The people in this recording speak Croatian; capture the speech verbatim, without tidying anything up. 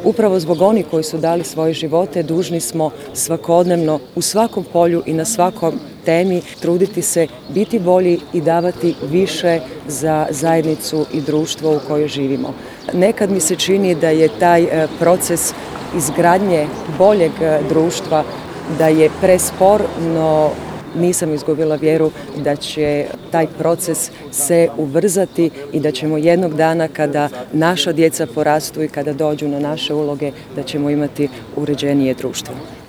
Upravo zbog onih koji su dali svoje živote dužni smo svakodnevno u svakom polju i na svakom temi truditi se biti bolji i davati više za zajednicu i društvo u kojoj živimo. Nekad mi se čini da je taj proces izgradnje boljeg društva da je prespor, no nisam izgubila vjeru da će taj proces se ubrzati i da ćemo jednog dana kada naša djeca porastu i kada dođu na naše uloge da ćemo imati uređenije društvo.